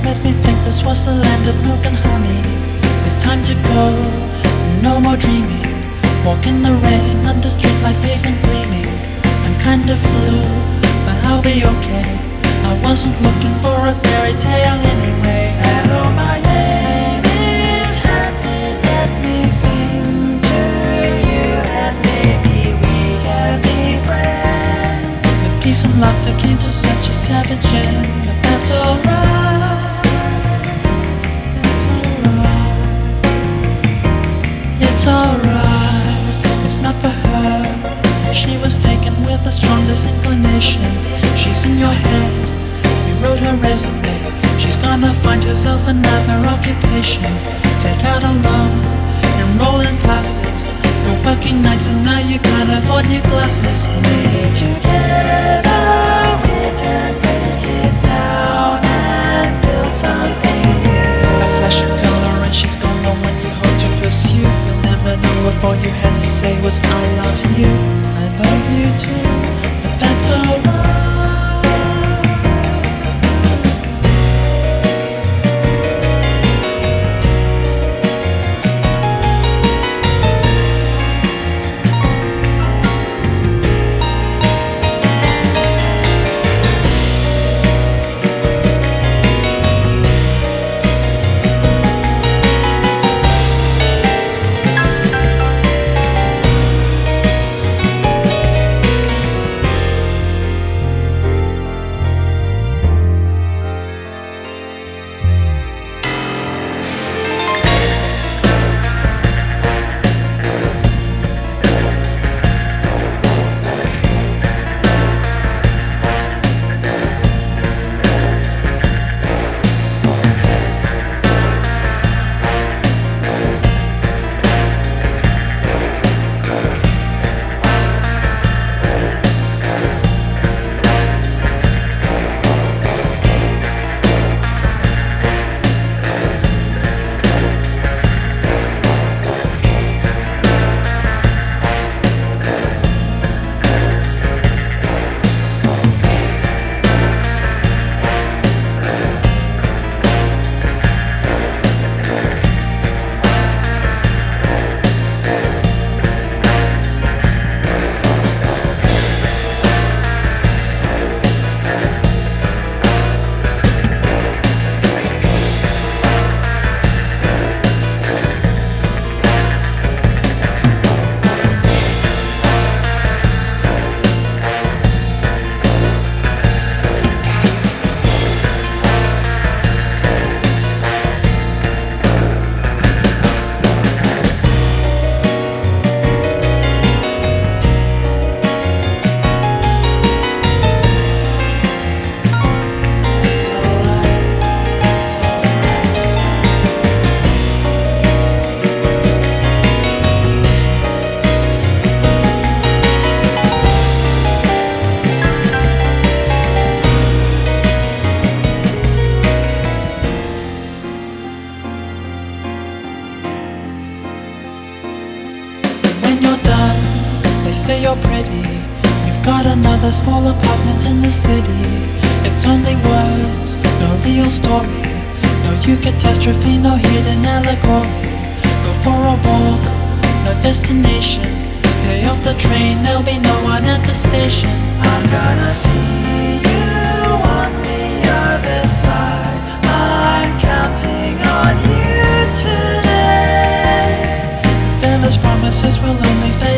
made me think this was the land of milk and honey. It's time to go, no more dreaming. Walk in the rain, under streetlight pavement gleaming. I'm kind of blue, but I'll be okay. I wasn't looking for a fairy tale anyway. Hello, my name is Happy. Let me sing to you, and maybe we can be friends. The peace and laughter came to such a savage end, but that's alright. It's alright. It's alright. It's not for her. She was taken with a strong disinclination. She's in your head. You wrote her resume. She's gonna find herself another occupation. Take out a loan, enroll in classes. You're working nights and now you can't afford new glasses. Maybe together we can break it down and build something new. A flash of color and she's gone. But when you hope to pursue, you'll never know if all you had to say was I love you. I love you too, but that's alright. Say you're pretty. You've got another small apartment in the city. It's only words, no real story. No you catastrophe, no hidden allegory. Go for a walk, no destination. Stay off the train, there'll be no one at the station. I'm gonna see you on the other side. I'm counting on you today. Fearless promises will only fade